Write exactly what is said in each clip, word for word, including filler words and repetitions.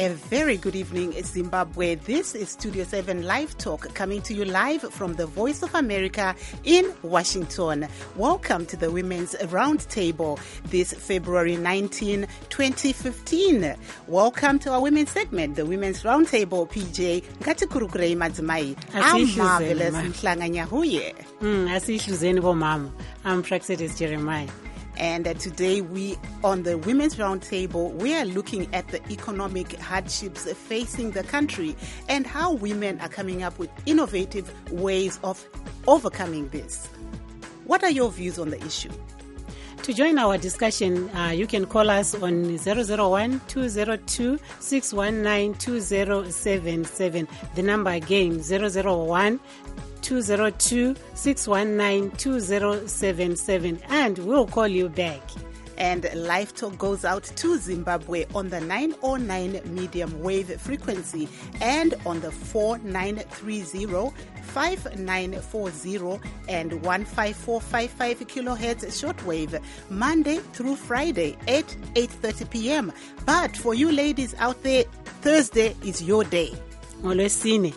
A very good evening, Zimbabwe. This is Studio seven Live Talk, coming to you live from the Voice of America in Washington. Welcome to the Women's Roundtable this February nineteenth, twenty fifteen. Welcome to our women's segment, the Women's Roundtable. P J, Ngatikurukure Madzimai. I'm marvelous Mhlanganya Huye. Mm, Asishuzeni Bomam. I'm Praxedis Jeremiah. And uh, today we, on the Women's Roundtable, we are looking at the economic hardships facing the country and how women are coming up with innovative ways of overcoming this. What are your views on the issue? To join our discussion, uh, you can call us on zero zero one, two zero two, six one nine, two zero seven seven. The number again, zero zero one, two zero two, six one nine, two zero seven seven, and we'll call you back. And Live Talk goes out to Zimbabwe on the nine oh nine medium wave frequency and on the four nine three zero, five nine four zero and one five four five five kilohertz shortwave, Monday through Friday at eight thirty p.m. But for you ladies out there, Thursday is your day. Ngolwesine.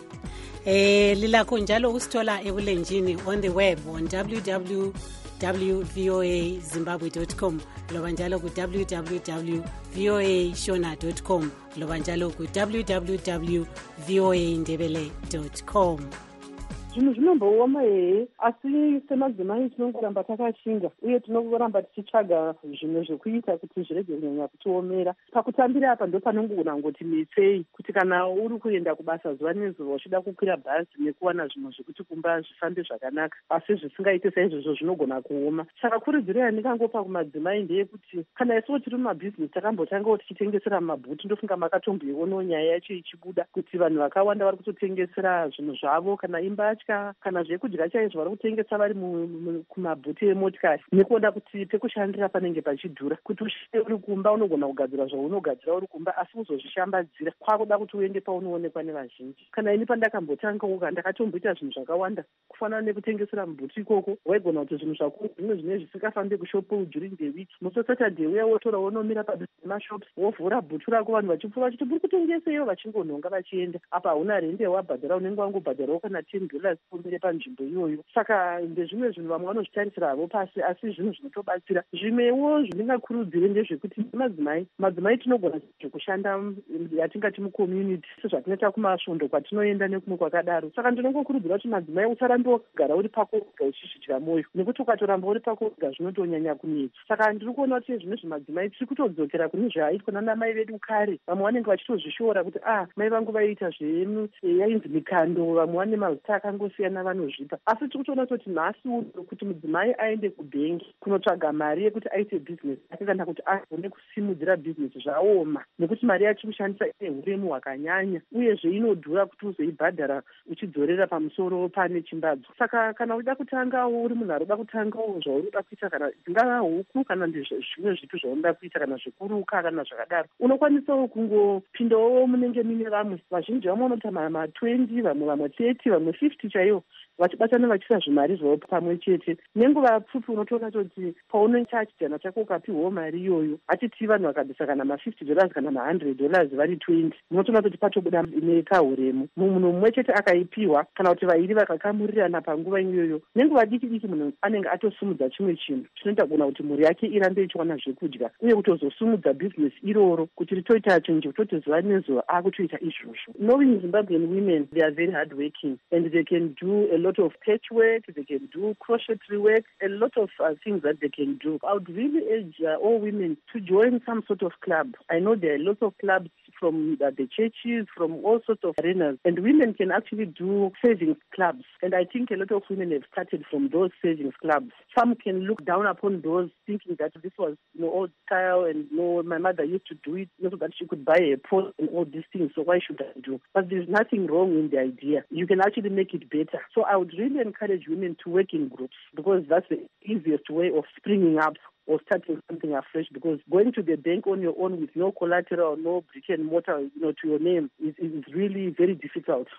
Eh lilakho njalo usithola ebulenjini on the web on w w w dot voa zimbabwe dot com, loba njalo ku w w w dot voa shona dot com, loba njalo ku w w w dot voa ndebele dot com. Zvinhu zvinombooma hehe, asi semadzimai tinongoramba takashinga uye tinongoramba tichitsvaga zvimwe zvekuita kuti zvirege kunyanya kutiomera. Pakutambira apa ndo panongona ngoti mitsei kuti kana uri kuenda kubasa zuva nezuva uchida kukwira bhazi nekuwana zvinhu zvekuti kumba zvifambe zvakanaka, asi zvisingaite saizvozvo zvinogona kuoma. Saka kurudziro yandikangopa kumadzimai ndeyekuti kana isuwo tiri mumabhizinesi takambotangawo tichitengesera mabhuti, ndofunga makatomboionawo nyaya yacho ichibuda kuti vanhu vakawanda vari kutotengesera zvinhu zvavo, kana imba kana zvekudya chaizvo vari kutengesa vari kumabhuti emotikari, nekuona kuti pekushandira panenge pachidhura. Kuti ushande uri kumba unogona kugadzira zvaunogadzira uri kumba, asi uzozvishambadzira kwakuda kuti uende paunoonekwa nevazhinji. Kana ini pandakambotangawo ndakatomboita zvinhu zvakawanda kufanana nekutengesera mubhuti ikoko. Waigona kuti zvinhu zvako zvimwe zvine zvisingafambe kushopu during the week, musi Saturday uya wotora wonomira padhuze nemashopu wovhura bhutu rako, vanhu vachipfuura vachiti muri kutengeseyo, vachingonhonga vachienda. Apa hauna rende wabhadhara, unenge wangobhadharawo kana ten dollars kumire panzvimbo iyoyo. Saka ndezvimwe zvinhu vamwe vanozvitarisira havo pasi, asi zvinhu zvinotobatsira. Zvimwewo zvindingakurudzire ndezvekuti madzimai madzimai tinogona zvekushanda yatingati mucommunity, sezvatinoita kumasvondo kwatinoenda nekumwe kwakadaro. Saka ndinongokurudzira kuti madzimai usarambe wakagara uri pako wega uchizvitira mwoyo, nekuti ukatoramba uri pako wega zvinotonyanya kunetsa. Saka ndiri kuona kuti zvimwe zvemadzimai tiri kutodzokera kune zvaiitwa nana mai vedu kare. Vamwe vanenge vachitozvishora kuti ah mai vangu vaiita zvemu yainzi mikando, vamwe vane mazita akangosiyana vanozvipa, asi tiri kutoona kuti nhasi uno kuti mudzimai aende kubhengi kunotsvaga mari yekuti aite bhizinesi yake kana kuti agone kusimudzira bhizinesi zvaoma, nekuti mari yacho kushandisa ine huremu hwakanyanya uyezve inodhura kuti uzoibhadhara uchidzorera pamusoro pane chimbadzo. Saka kana uchida kutangawo uri munhu arikuda kutangawo zvaunoda kuita, kana dzingava huku kana zvimwe zvipi zvaunoda kuita, kana zvekuruka kana zvakadaro, unokwanisawo kungopindawo munenge mine vamwe. Vazhinji vamwe vanoti ma twenty, vamwe vamwe thirty, vamwe fifty chaiwo, vachibatana vachiisa zvimari zvavo pamwe chete. Nenguva pfupi unotoona kuti paunoita chijana chako ukapiwawo mari iyoyo, achiti vanhu vakabvisa kana ma fifty dollars kana ma hundred dollars vari twenty, unotoona kuti patobuda nekahuremu. Munhu mumwe chete akaipiwa kana kuti vairi vakakamurirana panguva iyoyo, nenguva diki diki munhu anenge atosumudza chimwe chinhu chinoita kuona kuti mhuri yake irambe ichiwana zvekudya, uye kutozosumudza bhizinesi iroro kuti ritoita chinhu chekutoti zuva nezuva akutoita izvozvo. Knowing Zimbabwean women, they are very hard working and they can do a lot of patchwork, they can do crochetry work, a lot of uh, things that they can do. I would really urge uh, all women to join some sort of club. I know there are lots of clubs from uh, the churches, from all sorts of arenas, and women can actually do savings clubs. And I think a lot of women have started from those savings clubs. Some can look down upon those, thinking that this was, you know, old style, and you know, my mother used to do it, so that she could buy a pot and all these things. So why should I do? But there's nothing wrong in the idea. You can actually make it better. So I would really encourage women to work in groups, because that's the easiest way of springing up or starting something afresh, because going to the bank on your own with no collateral, no brick and mortar, you know, to your name is, is really very difficult.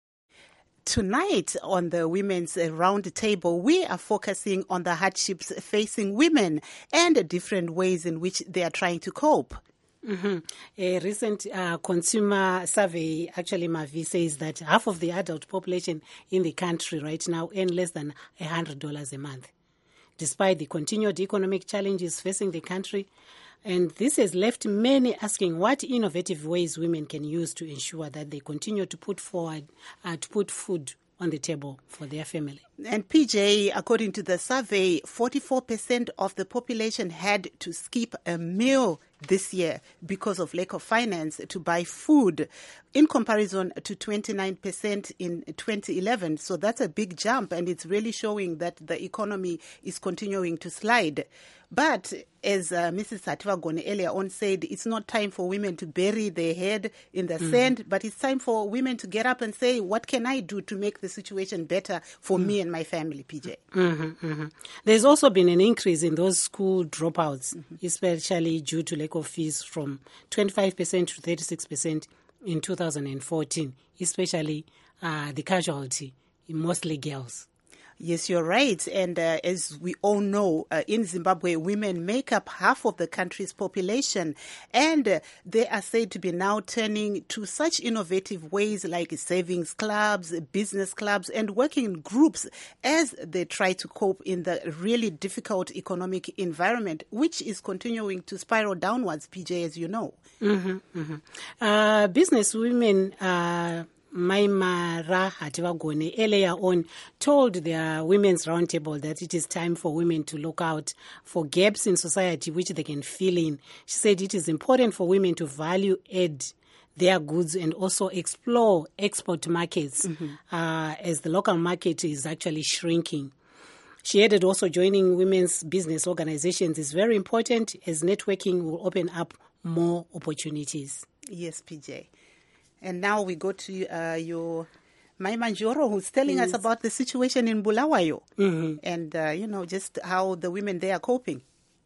Tonight on the Women's Roundtable, we are focusing on the hardships facing women and the different ways in which they are trying to cope. Mm-hmm. A recent uh, consumer survey, actually, Mavi, says that half of the adult population in the country right now earn less than one hundred dollars a month, despite the continued economic challenges facing the country. And this has left many asking what innovative ways women can use to ensure that they continue to put forward, uh, to put food on the table for their family. And P J, according to the survey, forty-four percent of the population had to skip a meal this year because of lack of finance to buy food, in comparison to twenty-nine percent in twenty eleven. So that's a big jump, and it's really showing that the economy is continuing to slide. But as uh, Missus Sativagone earlier on said, it's not time for women to bury their head in the mm-hmm. sand, but it's time for women to get up and say, what can I do to make the situation better for mm-hmm. me and my family, P J? Mm-hmm, mm-hmm. There's also been an increase in those school dropouts, mm-hmm. especially due to lack of fees, from twenty-five percent to thirty-six percent in two thousand fourteen, especially uh, the casualty, mostly girls. Yes, you're right. And uh, as we all know, uh, in Zimbabwe, women make up half of the country's population. And uh, they are said to be now turning to such innovative ways like savings clubs, business clubs, and working in groups as they try to cope in the really difficult economic environment, which is continuing to spiral downwards, P J, as you know. Mm-hmm, mm-hmm. Uh, business women... Uh Maimara Hativagone earlier on told their women's roundtable that it is time for women to look out for gaps in society which they can fill in. She said it is important for women to value add their goods and also explore export markets mm-hmm. uh, as the local market is actually shrinking. She added also joining women's business organizations is very important as networking will open up more opportunities. Yes, P J. And now we go to uh, your Maima Njoro, who's telling yes. us about the situation in Bulawayo mm-hmm. and, uh, you know, just how the women there are coping.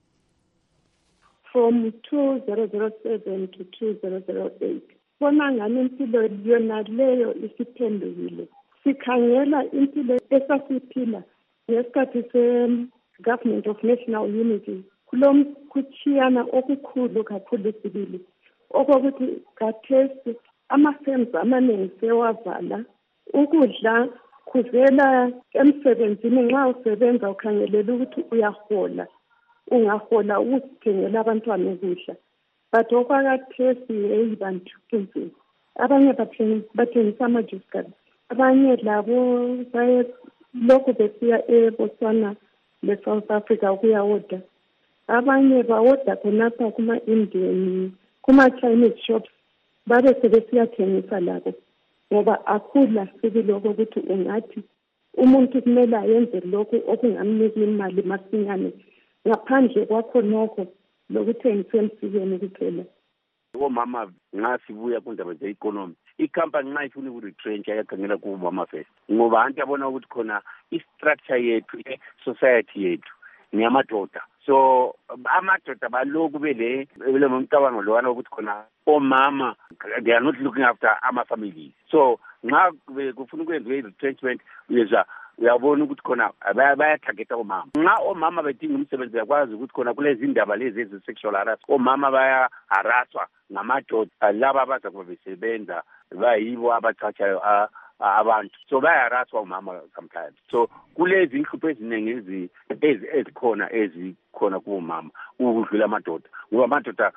From two thousand seven to two thousand eight, bona ngani impilo yona leyo isiphendukile. Sikhangela impilo esasiphila ngesikhathi se-Government of National Unity. Kulomkuchiyana okukhulu kakhulu sibili. Okokuthi kathesi ama-firms amaningi sewavala, ukudla kuvela emsebenzini. Nxa usebenza ukhangelela ukuthi uyahola, ungahola ukuzithengela abantwana ukudla. But okwakathesi yeyi bantu kunzima. Abanye bathengisa ama-juice cards, abanye labo lokhu besiya eBotswana le-South Africa ukuyawoda. Abanye bawoda khonapha kuma-Indian, kuma-Chinese shops, babe sebesiyathengisa labo, ngoba akhula sibili okokuthi ungathi umuntu kumele ayenze lokhu okungamnika imali masinyane ngaphandle kwakho nokho lokuthengisa emsikeni kuphela. Omama nxa sibuya kundaba ze-economy, ikhampani nxa ifuna ukuretrencha yakhangela kubomama first, ngoba anti abona ukuthi khona i-structure yethu, i-society yethu ngiyamadoda. So amadoda baloku bele bele mcabango lowana ukuthi khona omama they are not looking after ama families. So nxa kufuna ukwenziwe i-retrenchment uyeza uyabona ukuthi khona bayathageta omama. Nxa omama bedinga umsebenzi yakwazi ukuthi khona kulezi indaba lezi eze-sexual harassment, omama bayaharasswa ngamadoda laba abaza kuba besebenza bayibo abachachayo abantu. So bayaharasswa omama sometimes. So kulezi inhlupho eziningi ezikhona ezikhona kubomama ukudlula amadoda, ngoba amadoda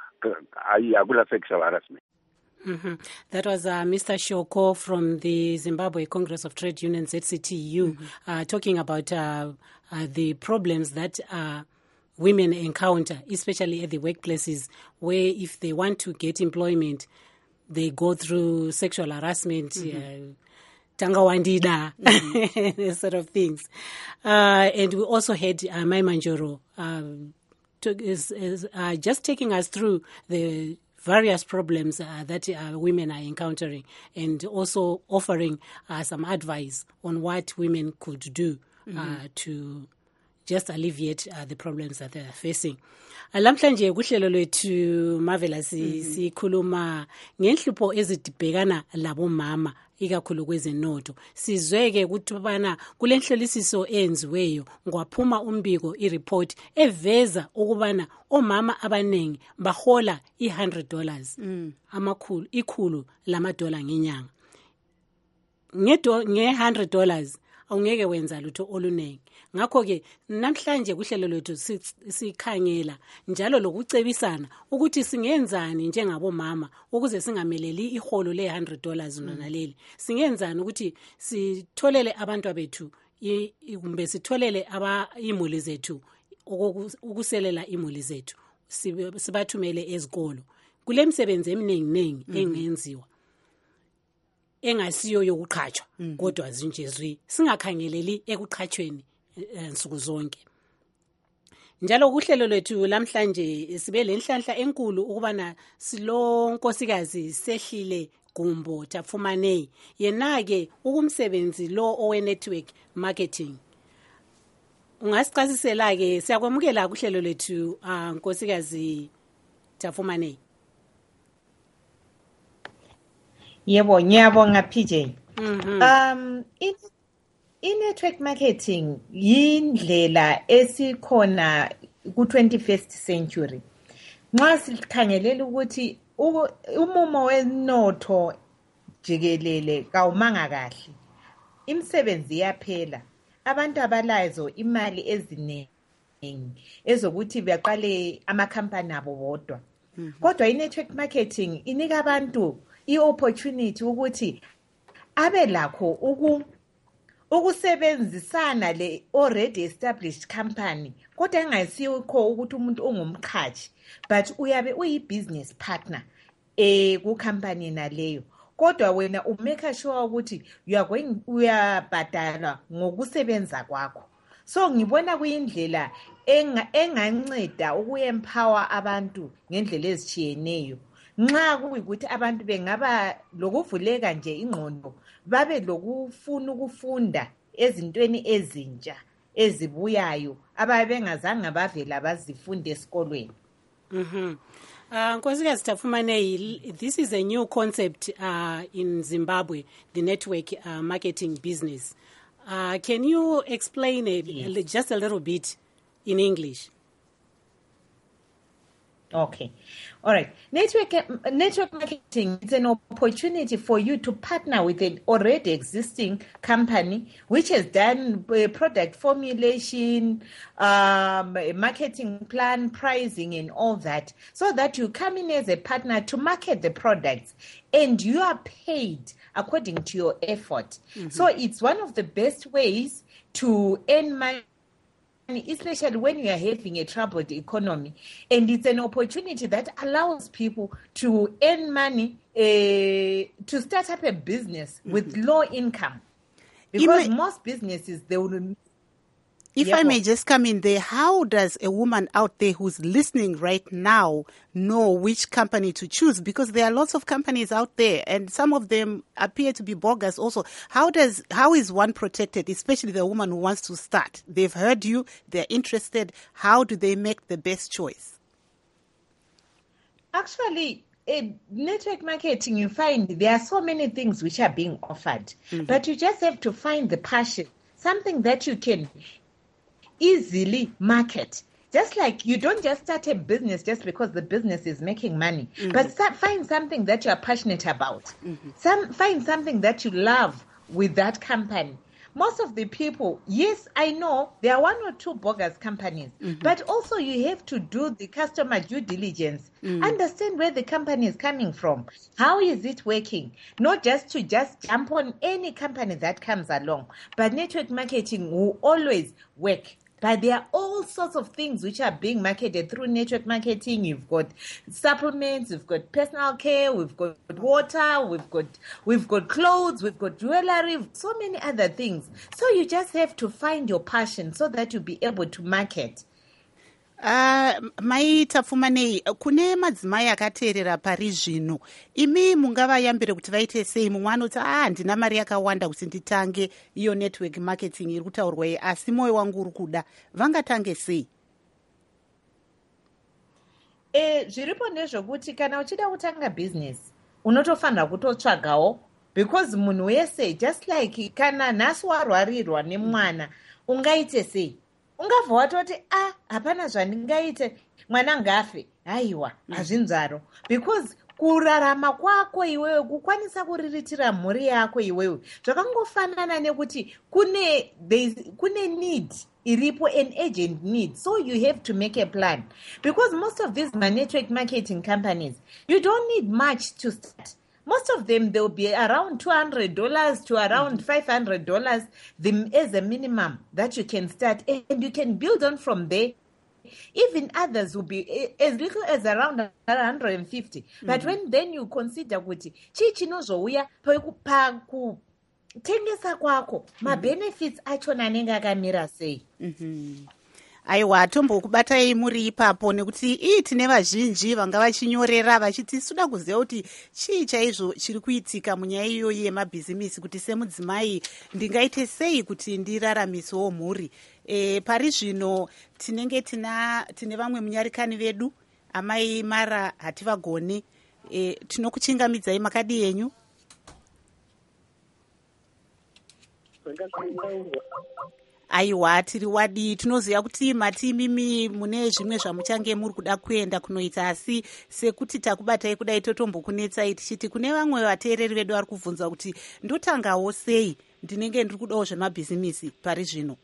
akula sexual harassment. Mm-hmm. That was uh, Mister Shoko from the Zimbabwe Congress of Trade Unions, Z C T U, mm-hmm. uh, talking about uh, uh, the problems that uh, women encounter, especially at the workplaces, where if they want to get employment, they go through sexual harassment, mm-hmm. uh, Tangawandida, mm-hmm. sort of things. Uh, and we also had uh, Maima Njoro um, to, is, is, uh, just taking us through the various problems uh, that uh, women are encountering, and also offering uh, some advice on what women could do mm-hmm. uh, to just alleviate uh, the problems that they are facing. Lamhlanje kuhlelo lwethu Marvelous sikhuluma ngenhlupho ezidibhekana labo mama ikakhulu kwezenotho. Sizweke ukuthi bana kule nhlolisiso enziweyo ngwaphuma umbiko ireport eveza ukubana omama abanengi bahola i one hundred dollars mm. amakhulu ikhulu lama dollar ngenyanga. Ngedo nge one hundred dollars awungeke wenza lutho olunengi. Ngakho ke namhlanje kuhlelo lwethu sikhangela njalo lokucebisana ukuthi singenzani njengabo mama ukuze singameleli iholo le one hundred dollars nonaleli. Singenzani ukuthi sitholele abantu abethu kumbe sitholele aba imuli zethu ukuselela imuli zethu sibathumele ezikolo. Kule misebenzi eminingi ningi engenziwa engasiyo yokuqhatshwa kodwa zinjezwi singakhangeleli ekuqhatshweni nsuku zonke. Njalo kuhlelo lwethu lamhlanje sibe lenhlanhla enkulu ukubana silo nkosikazi Sehlile Gumbo Tafumane yena ke ukumsebenzi lo owe network marketing. Ungasichasisela ke siyakwamukela kuhlelo lwethu nkosikazi Tafumane. Yebo ngiyabonga P J. Mhm. Um it I-network marketing yindlela esikhona ku twenty-first century. Nxa sikhangelela ukuthi umumo wenotho jikelele kawumanga kahle. Imisebenzi yaphela. Abantu abalazo imali eziningi ezokuthi baqale amakhampani abo bodwa. Kodwa i-network marketing inika abantu i-opportunity ukuthi abe lakho uku ukusebenzisana le already established company kodwa engayisikho ukuthi umuntu ongumqhashi but uyabe uyi-business partner eh ku company naleyo kodwa wena umake sure ukuthi you are going uyabhadala ngokusebenza kwakho. So ngibona kuyindlela enganceda ukuempower abantu ngendlela ezichiyeneyo. Nxa kuyikuthi abantu bengaba lokuvuleka nje ingqondo babe lokufuna ukufunda ezintweni ezintsha ezibuyayo ababengazange bavela bazifunde esikolweni. Mhm. Uh, Nkosikazi Tafumane, this is a new concept uh, in Zimbabwe, the network uh, marketing business. Uh, can you explain it yes. just a little bit in English? Okay. All right. Network network marketing is an opportunity for you to partner with an already existing company which has done uh, product formulation, um, marketing plan, pricing, and all that, so that you come in as a partner to market the products and you are paid according to your effort. Mm-hmm. So it's one of the best ways to earn money, especially when you are having a troubled economy. And it's an opportunity that allows people to earn money, uh, to start up a business mm-hmm. with low income. Because may, most businesses, they will... If yeah, I may just come in there, how does a woman out there who's listening right now know which company to choose? Because there are lots of companies out there and some of them appear to be bogus also. How does how is one protected, especially the woman who wants to start? They've heard you, they're interested. How do they make the best choice? Actually, in network marketing, you find there are so many things which are being offered. Mm-hmm. But you just have to find the passion, something that you can easily market. Just like you don't just start a business just because the business is making money, mm-hmm. but start, find something that you are passionate about. Mm-hmm. Some find something that you love with that company. Most of the people, yes, I know there are one or two bogus companies, mm-hmm. but also you have to do the customer due diligence, mm-hmm. understand where the company is coming from, how is it working, not just to just jump on any company that comes along, but network marketing will always work. But there are all sorts of things which are being marketed through network marketing. You've got supplements, we've got personal care, we've got water, we've got we've got clothes, we've got jewelry, so many other things. So you just have to find your passion so that you'll be able to market. Uh, mai tapfumanei kune madzimai akateerera pari zvino, imi mungavayambire kuti vaite sei? Mumwe anoti ah, handina mari yakawanda kuti nditange iyo network marketing iri kutaurwa iyi, asi moyo wangu uri kuda, vangatange sei? E, zviripo ndezvokuti kana uchida kutanga business unotofanira kutotsvagawo, because munhu wese just like kana nhasi warwarirwa nemwana ungaite sei? Ungabva watoti ah, hapana zvandingaite, mwana ngafe, haiwa hazvinzvaro. Because kurarama kwako iwewe, kukwanisa kuriritira mhuri yako iwewe, zvakangofanana nekuti kune kune need iripo, an urgent need, so you have to make a plan. Because most of these network marketing companies, you don't need much to start. Most of them, they'll be around two hundred dollars to around mm-hmm. five hundred dollars as a minimum that you can start, and you can build on from there. Even others will be as little as around one hundred fifty. Mm-hmm. But when then you consider kuti chi chinozouya pakutengesa kwako, ma benefits achona anenge akamira sei. Mm-hmm. Aiwa, tombokubatai muri ipapo nekuti ii tine vazhinji vanga vachinyorera vachiti suda kuziva kuti chii chaizvo chiri kuitika munyaya iyoyi yemabhizimisi, kuti semudzimai ndingaite sei kuti ndiraramisewo mhuri. E, pari zvino tinenge tina tine vamwe munyarikani vedu, amai Mara hativagoni. E, tinokuchingamidzai, makadi yenyu? Aiwa, tiri wadi, tinoziva kuti mati mimi mune zvimwe zvamuchange muri kuda kuenda kunoita, asi sekuti takubatai kudai totombokunetsai tichiti kune vamwe vateereri vedu vari kubvunza kuti ndotangawo sei, ndinenge ndiri kudawo zvemabhizimisi pari zvino.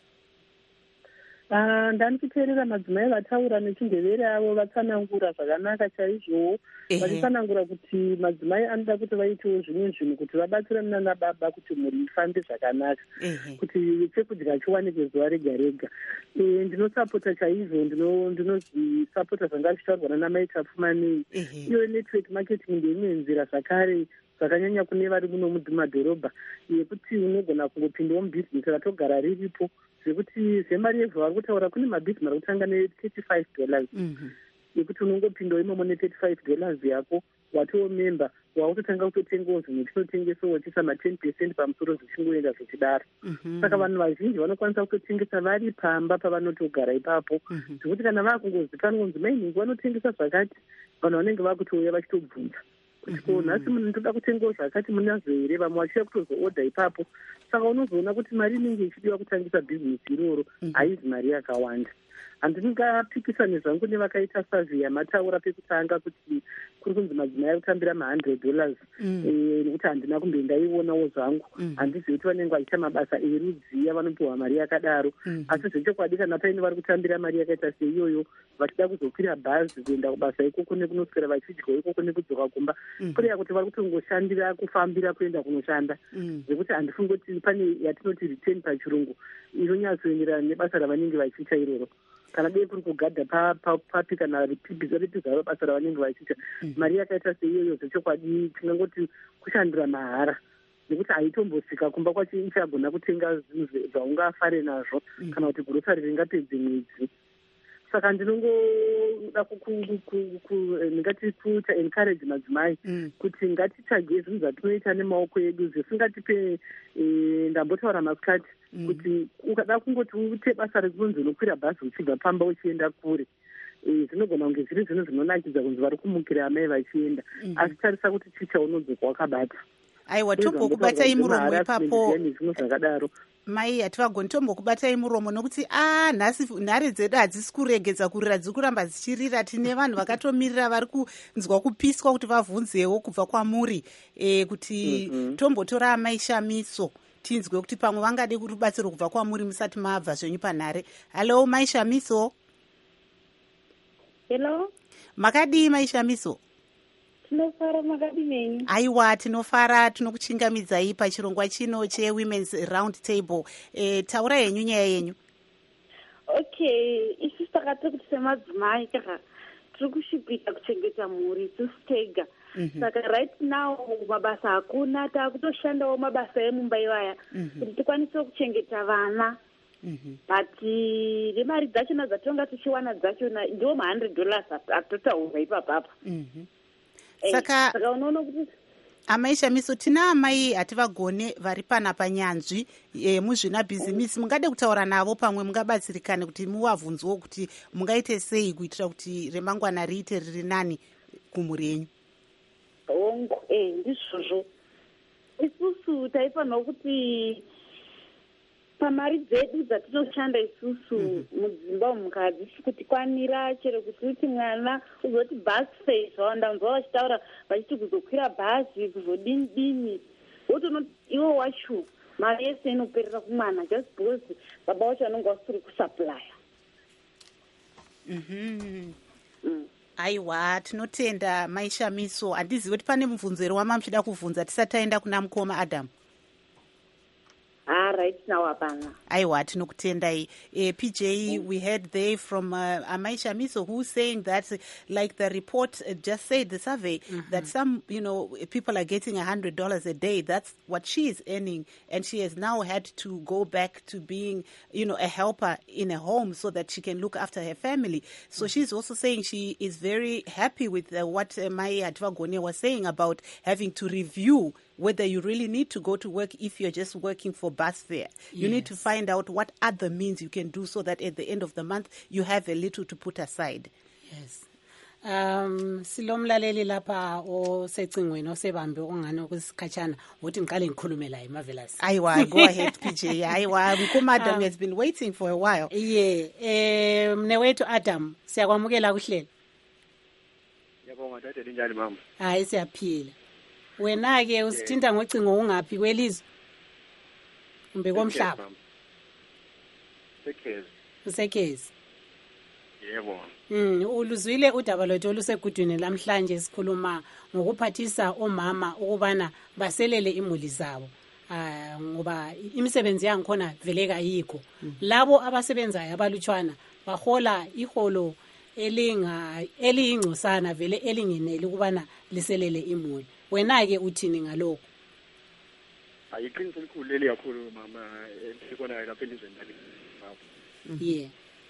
Uh, ndani kuteerera madzimai vataura nechindevere avo vatsanangura zvakanaka chaizvowo, vachitsanangura kuti madzimai anoda kuti vaitewo zvimwe zvinhu kuti vabatsirane nana baba kuti mhuri ifambe zvakanaka, kuti chekudya chiwanike zuva rega rega. E, ndinosapota chaizvo, ndinozvisapota zvanga zvichitaurwa nana mai Tapfumanei. Iyo network marketing ndeimwe nzira zvakare zvakanyanya kune vari muno mumadhorobha, yekuti unogona kungopindawo mubhizinesi ratogara riripo, zvekuti zvemari yevhu vari kutaura kune mabhizinesi ari kutanga ne-thirty-five dollars, yekuti unongopindawo imomo ne-thirty-five dollars yako, watoo member, wautotanga kutotengawo zvimwe tinotengesawo wachisa ma-ten percent pamusoro zvichingoenda zvichidaro. Saka vanhu vazhinji vanokwanisa kutotengesa vari pamba pavanotogara ipapo, zvekuti kana vakungozikanwa kunzi mainhingi vanotengesa zvakati, vanhu vanenge vakutouya vachitobvunza kuti ko nhasi munhu ndoda kutengawo zvakati munazvo here, vamwe vachiya kutozoodha ipapo. Saka unozoona kuti mari inenge ichidiwa kutangisa bhizinesi iroro haizi mari yakawanda. Handingapikisane zvangu nevakaita savhiya mataura pekutanga kuti kuri kunzi madzimai ari kutambira ma-hundred dollars, nekuti handina kumbe ndaionawo zvangu, handizivi kuti vanenge vachiita mabasa erudziya vanopiwa mari yakadaro. Asi zvechokwadi kana paine vari kutambira mari yakaita seiyoyo, vachida kuzokwira bhazi kuenda kubasa ikoko nekunoswera vachidyawo ikoko nekudzoka kumba, kureva kuti vari kutongoshandira kufambira kuenda kunoshanda, zvekuti handifungi kuti pane yatinoti return pachirungu inonyatsoenderana nebasa ravanenge vachiita iroro. Kana dei kuri kugadha papi kana ripizaro basa ravanenge vachiita, mari yakaita seiyoyo zvechokwadi tingangoti kushandira mahara, nekuti haitombosvika kumba kwacho ichagona kutenga zvinhu zvaungafare nazvo kana kuti gurosari ringapedze mwedzi. Saka ndinongoda ndingati kuita encourage madzimai kuti ngatitsvage zvinhu zvatinoita nemaoko edu zvisingatipe, ndambotaura masikati kuti ukada kungoti uite basa rekunzi unokwira bhazi uchibva pamba uchienda kure, zvinogona kunge zviri zvinhu zvinonakidza kunzi vari kumukira amai vachienda, asi tarisa kuti chichaunodzoka wakabata. Aiwa, tombokubatai muromo ipapo zvimwe zvakadaro. Mai hativagoni tombokubatai muromo nokuti ah, nhasi nhare dzedu hadzisi kuregedza kurira, dziri kuramba dzichirira. Tine vanhu vakatomirira vari kunzwa kupiswa kuti vabvunzewo kubva kwamuri, e, kuti mm-hmm. tombotora amai Shamiso tinzwe kuti pamwe vangade rubatsiro kubva kwamuri musati mabva zvenyu panhare. Halo mai Shamiso. Hello. Makadii mai Shamiso? Tinofara, makadi menyu? Aiwa, tinofara, tinokuchingamidzai pachirongwa chino chewomen's round table. E, taura yenyu nyaya yenyu. Okay, isi takati kuti semadzimai kaka tiri kushipika kuchengeta mhuri tisitega. Saka right now mabasa hakuna, taakutoshandawo mabasa emumba ivaya kuti tikwanise kuchengeta vana mm-hmm. but le mari dzachona dzatonga tichiwana dzachona ndiwo ma one hundred dollars atotaura ipapapa. mm-hmm. eh, saka saka unoona kuti amai Shamiso tina amai hativagone vari pana panyanzvi e, muzvinabhizimisi mungade kutaura navo pamwe mungabatsirikane kuti muvabvunzewo kuti mungaite sei kuitira kuti remangwana riite riri nani kumhuri yenyu. hongo eh ndizvozvo isusu taifanira kuti pamari dzedu dzatinoshanda isusu mudzimba umu hadzisi kutikwanira chero kuti uti mwana uzoti bus fare zvawandamva vachitaura vachiti kuzokwira bhazi kuzodini dini wotono iwo wacho mari yese inoperera kumwana just because baba wacho anonga wasiri kusuplya. mm-hmm. mm. aiwa tinotenda mai Shamiso. handizivi kuti pane mubvunzero wama muchida kubvunza tisati taenda kuna mukoma Adam. Ah, right now, Abana. Aiwa, tinokutendai. Uh, P J, we heard there from uh, Amai Shamiso, who's saying that, uh, like the report uh, just said, the survey, mm-hmm. that some, you know, people are getting one hundred dollars a day. That's what she is earning. And she has now had to go back to being, you know, a helper in a home so that she can look after her family. So mm-hmm. she's also saying she is very happy with uh, what uh, Maya Advagone was saying about having to review whether you really need to go to work if you're just working for bus fare. You yes. need to find out what other means you can do so that at the end of the month you have a little to put aside. Yes. Um silomlaleli lapha osecingweni osebambe ongane ukusikhatshana uthi ngiqale ngikhulume la eMarvelous. Ayiwa, go ahead P J. Ayiwa, Mkuma Adam um, has been waiting for a while. Yeah, eh mnewethu Adam siyakwamukela kuhlelo. Yabonga tata linjani mama? Hayi siyaphila. Wena ke usithinta ngocingo ungaphi kwelizwe? Kumbe komhlaba? Sekezi. Usekezi. Yebo. Mm, uluzwile udaba lwethu olusegudwini lamhlanje sikhuluma ngokuphathisa omama ukubana baselele imuli zabo. Ah ngoba imisebenzi yangikhona vele kayikho. Labo abasebenzayo abalutshwana bahola iholo elinga eliyingcosana vele elingeneli ukubana liselele imuli. Wena ke uthini ngalokho? Ayiqiniso elikhulu leli kakhulu mama esikona lapha elizweni lami. Yeah.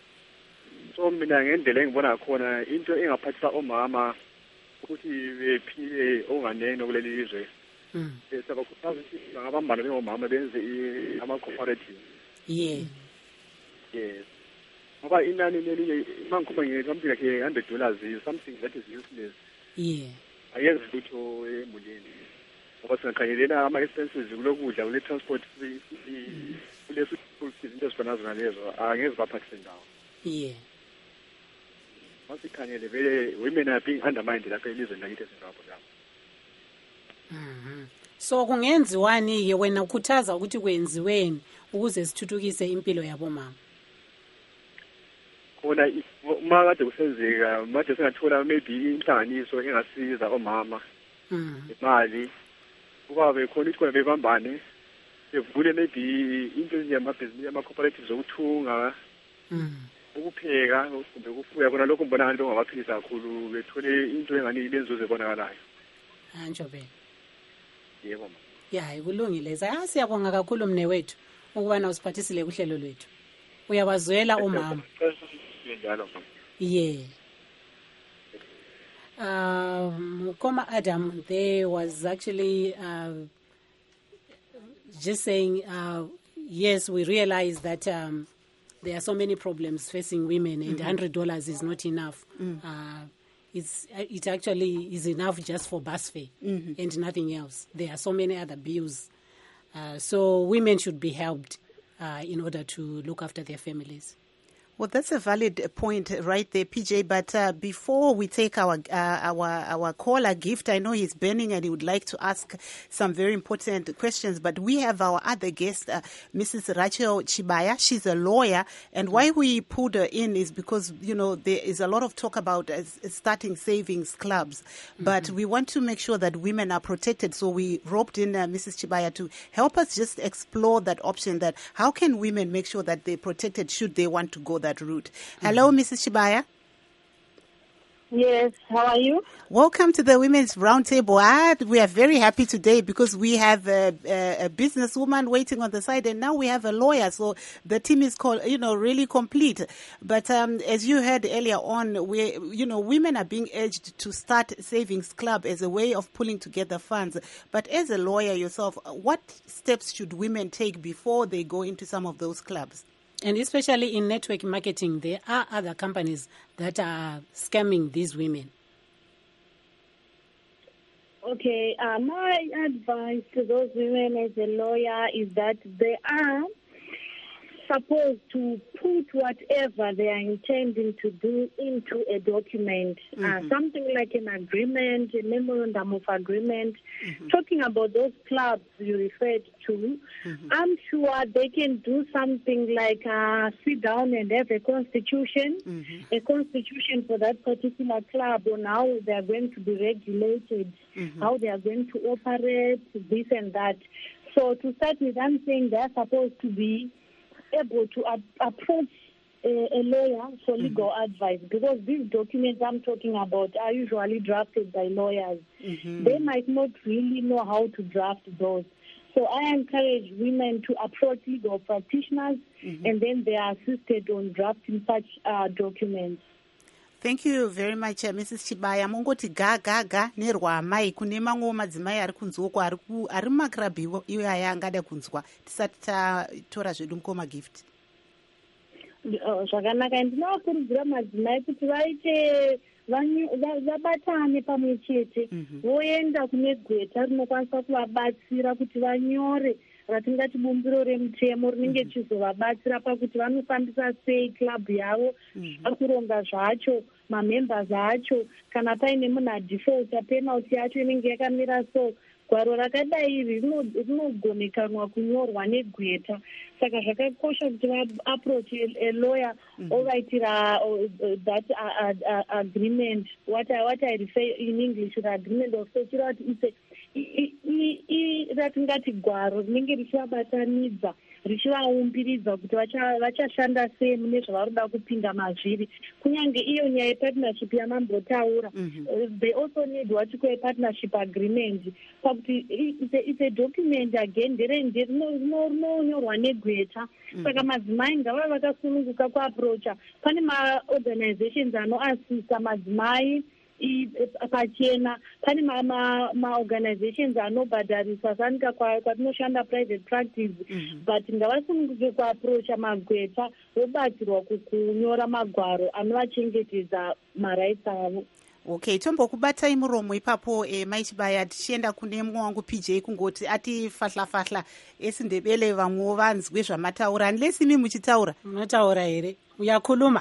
So mina ngendlela engibona khona into engaphathisa omama ukuthi bephile onganene kuleli lizwe. Mm. Sabakhuthaza ukuthi bangabambana njengomama benze ama cooperative. Yeah. Yes. Ngoba inani lelinye mangikhuluma ngekampi lakhe one hundred dollars is something that is useless. Yeah. Ayenzi lutho emulini. Ngoba singakhanyelela ama-expenses kulokudla kule transport kulesi izinto ezifana nalezo angeze baphathise ndawo. Yeah. Masikhanyele vele women are being undermined lapha elizweni lakithi eZimbabwe lapho. Mhm. So kungenziwani ke wena ukhuthaza ukuthi kwenziweni ukuze sithuthukise impilo yabo mama? Khona uma kade kusenzeka manje singathola maybe inhlanganiso engasiza omama. Mhm. Imali kuba bekhona ukuthi khona bebambane bevule maybe into yamabhizinisi ama-cooperatives okuthunga. Mhm. Ukupheka kumbe ukufuya kona lokho mbona ngathi ongabaphilisa kakhulu bethole into engani ilenzuzo ebonakalayo. Anjo be. Yebo mama. Ya, ikulungile. Sa siyabonga kakhulu mnewethu ukubana usiphathisile kuhlelo lwethu. Uyabazwela omama. Yeah. Um, Koma Adam, there was actually uh, just saying, uh, yes, we realize that um, there are so many problems facing women, and mm-hmm. one hundred dollars is not enough. Mm. Uh, it's it actually is enough just for bus fare mm-hmm. and nothing else. There are so many other bills. Uh, so women should be helped uh, in order to look after their families. Well, that's a valid point right there, P J. But uh, before we take our uh, our our caller gift, I know he's burning and he would like to ask some very important questions. But we have our other guest, uh, Missus Rachel Chibaya. She's a lawyer, and why we pulled her in is because you know there is a lot of talk about uh, starting savings clubs, mm-hmm. but we want to make sure that women are protected. So we roped in uh, Missus Chibaya to help us just explore that option. That how can women make sure that they're protected should they want to go that route. Hello, mm-hmm. Missus Chibaya. Yes, how are you? Welcome to the Women's Roundtable. Ah, we are very happy today because we have a, a, a businesswoman waiting on the side, and now we have a lawyer. So the team is called, you know, really complete. But um, as you heard earlier on, we, you know, women are being urged to start savings club as a way of pulling together funds. But as a lawyer yourself, what steps should women take before they go into some of those clubs? And especially in network marketing, there are other companies that are scamming these women. Okay, uh, my advice to those women as a lawyer is that they are supposed to put whatever they are intending to do into a document, mm-hmm. uh, something like an agreement, a memorandum of agreement, mm-hmm. talking about those clubs you referred to. Mm-hmm. I'm sure they can do something like uh, sit down and have a constitution, mm-hmm. a constitution for that particular club on how they are going to be regulated, mm-hmm. how they are going to operate, this and that. So to start with, I'm saying they're supposed to be able to ap- approach a, a lawyer for legal mm-hmm. advice, because these documents I'm talking about are usually drafted by lawyers. Mm-hmm. They might not really know how to draft those. So I encourage women to approach legal practitioners, mm-hmm. and then they are assisted on drafting such uh, documents. Thank you very much, uh, Missus Chibaya. Mongoti ga ga ga nerwa mai kune mamwe madzimai ari kunzwoko ari ku ari makrabhi iwe aya angada kunzwa tisati tatora zvedu mukoma gift. Zvakanaka, ndinokurudzira madzimai kuti vaite vabatane pamwe chete, voenda kune gweta rinokwanisa kuvabatsira kuti vanyore ratingati bumbiro remutemo rinenge chizovabatsira pakuti vanofambisa sei club yavo, vakuronga zvacho, mamembers acho, kana paine munhu adefaulta penalty yacho inenge yakamira so. Gwaro rakadai iri rinogonekanwa kunyorwa negweta. Saka zvakakosha kuti va-approach a lawyer ovaitira that uh, uh, agreement, what I, what I refer in English to the agreement of security, it's ratingati gwaro rinenge richivabatanidza richivaumbiridza kuti vachashanda sei mune zvavaroda kupinda mazviri. Kunyange iyo nyaya yepartnership yamambotaura, they also need what you call a partnership agreement. Pakuti it's a document again rinonyorwa negweta. Saka madzimai ngava vakasununguka kuapproacha. Pane ma-organizations anoasisa madzimai pachena, pane ma-organizations anobhadharisa sanika kwatinoshanda private practice, but ngavasununguke kuapproacha magweta vobatsirwa kunyora magwaro anovachengetedza marights avo. Okay, tombokubatai muromo ipapo eh, Maichibaya tichienda kune mumwe wangu P J kungoti ati fahla fahla esindebele vamwe vanzwe zvamataura, unless imi muchitaura munotaura here uyakhuluma.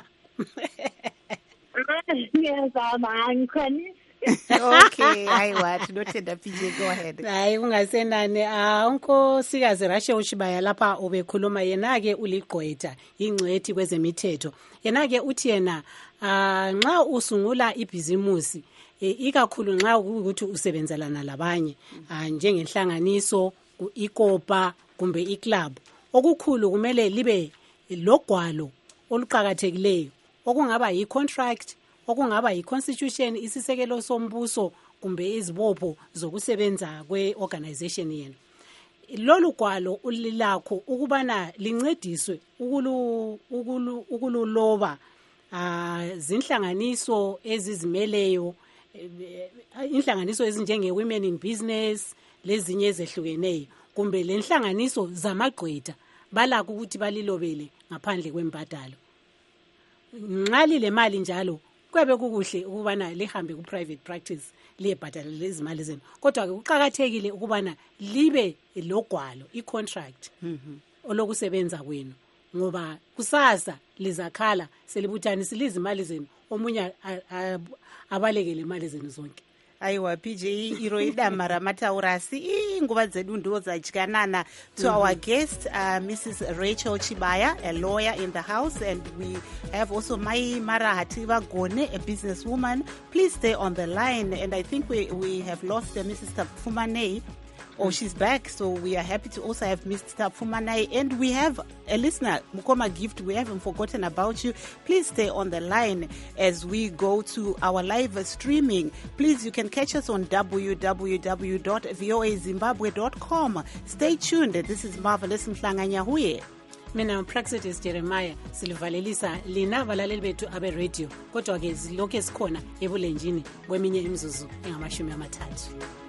Yes, I'm Okay, aiwa tinotenda P J, go ahead. Hayi kungasenani, unkosikazi Rachel Chibaya lapha ubekhuluma, yena-ke uligqwetha ingcwethi kwezemithetho. Yena-ke uthi yena nxa usungula ibhizimusi, ikakhulu nxa ukuthi usebenzelana labanye njengenhlanganiso, ikopa kumbe iclub, okukhulu kumele libe logwalo oluqhakathekileyo okungaba yi-contract, okungaba yi-constitution, isisekelo sombuso kumbe izibopho zokusebenza kwe-organization yenu. Lolu gwalo ulilakho ukubana lincediswe ukulu ukulu ukululoba zinhlanganiso ezizimeleyo, inhlanganiso ezinjenge Women in Business lezinye ezehlukeneyo, kumbe lenhlanganiso zamagqwetha balakho ukuthi balilobele ngaphandle kwembadalo. Nxali le mali njalo kwabe kukuhle ukubana lihambe ku private practice liyebhadala lezi mali zenu, kodwa ke kuqhakathekile ukubana libe logwalo i-contract olokusebenza kwenu, ngoba kusasa lizakhala selibuthanisa izimali zenu, omunye abalekele imali zenu zonke. Aiwa P J, iro idama ramataura asi inguva dzedu ndo dzadyanana. To our guest, uh, Missus Rachel Chibaya, a lawyer in the house, and we have also Mai Marahativa Gone, a businesswoman. Please stay on the line, and I think we, we have lost uh, Missus Fumane. Oh, she's back. So we are happy to also have Mister Fumanai. And we have a listener, Mukoma Gift. We haven't forgotten about you. Please stay on the line as we go to our live streaming. Please, you can catch us on w w w dot v o a zimbabwe dot com. Stay tuned. This is Marvelous Mhlanganyahuye. Mina Praxitis Jeremiah silivalelisa lina balaleli bethu abe radio kodwa ke zilokho esikhona ebulenjini kweminye imizuzu engamashumi amathathu.